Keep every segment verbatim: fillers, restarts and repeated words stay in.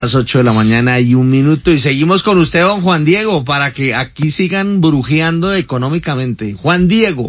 Las ocho de la mañana y un minuto y seguimos con usted, don Juan Diego, para que aquí sigan brujeando económicamente. Juan Diego.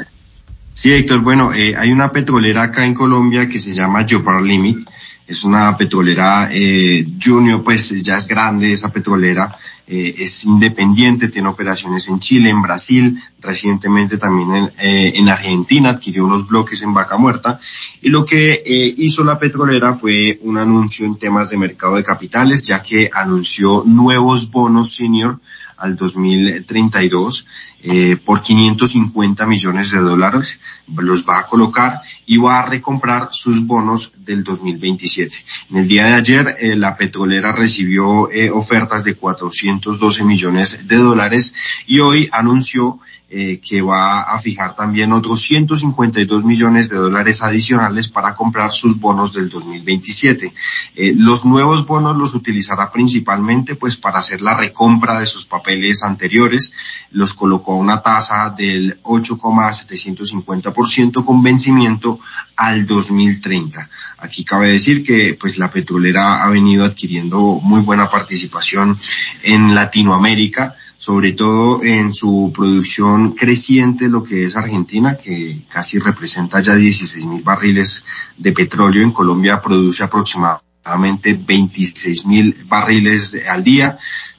Sí, Héctor, bueno, eh, hay una petrolera acá en Colombia que se llama Yopar Limit. Es una petrolera eh, junior, pues ya es grande esa petrolera, eh, es independiente, tiene operaciones en Chile, en Brasil, recientemente también en, eh, en Argentina, adquirió unos bloques en Vaca Muerta, y lo que eh, hizo la petrolera fue un anuncio en temas de mercado de capitales, ya que anunció nuevos bonos senior al dos mil treinta y dos eh, por quinientos cincuenta millones de dólares, los va a colocar y va a recomprar sus bonos del dos mil veintisiete. En el día de ayer eh, la petrolera recibió eh, ofertas de cuatrocientos doce millones de dólares y hoy anunció eh, que va a fijar también otros ciento cincuenta y dos millones de dólares adicionales para comprar sus bonos del dos mil veintisiete. Eh, los nuevos bonos los utilizará principalmente pues para hacer la recompra de sus papeles anteriores, los colocó a una tasa del ocho coma setecientos cincuenta por ciento con vencimiento al dos mil treinta. Aquí cabe decir que pues la petrolera ha venido adquiriendo muy buena participación en Latinoamérica, sobre todo en su producción creciente, lo que es Argentina, que casi representa ya dieciséis mil barriles de petróleo. En Colombia produce aproximadamente veintiséis mil barriles al día.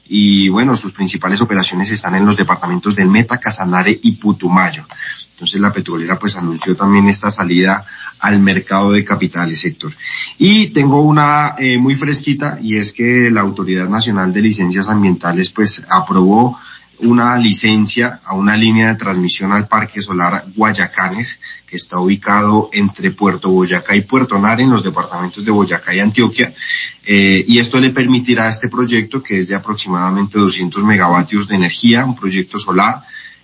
Y bueno, sus principales operaciones están en los departamentos del Meta, Casanare y Putumayo. Entonces la petrolera pues anunció también esta salida al mercado de capitales, Héctor. Y tengo una eh, muy fresquita, y es que la Autoridad Nacional de Licencias Ambientales pues aprobó una licencia a una línea de transmisión al Parque Solar Guayacanes, que está ubicado entre Puerto Boyacá y Puerto Nare, en los departamentos de Boyacá y Antioquia, eh, y esto le permitirá a este proyecto, que es de aproximadamente doscientos megavatios de energía, un proyecto solar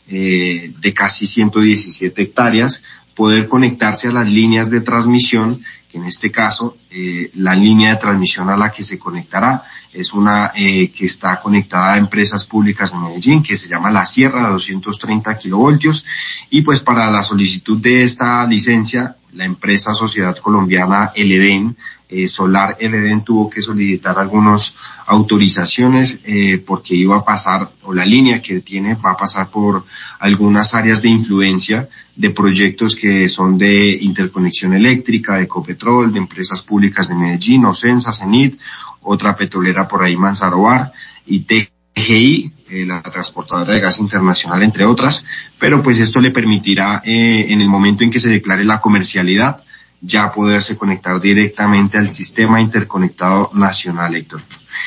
eh, de casi ciento diecisiete hectáreas, poder conectarse a las líneas de transmisión, que en este caso eh, la línea de transmisión a la que se conectará es una eh, que está conectada a empresas públicas en Medellín, que se llama La Sierra, de doscientos treinta kilovoltios, y pues para la solicitud de esta licencia, la empresa Sociedad Colombiana El Edén, eh, Solar El Edén, tuvo que solicitar algunas autorizaciones eh, porque iba a pasar, o la línea que tiene va a pasar por algunas áreas de influencia de proyectos que son de interconexión eléctrica, de Ecopetrol, de empresas públicas de Medellín, Ocensa, Cenit, otra petrolera por ahí, Manzarobar, y T G I, eh, la transportadora de gas internacional, entre otras, pero pues esto le permitirá, eh, en el momento en que se declare la comercialidad, ya poderse conectar directamente al sistema interconectado nacional, Héctor.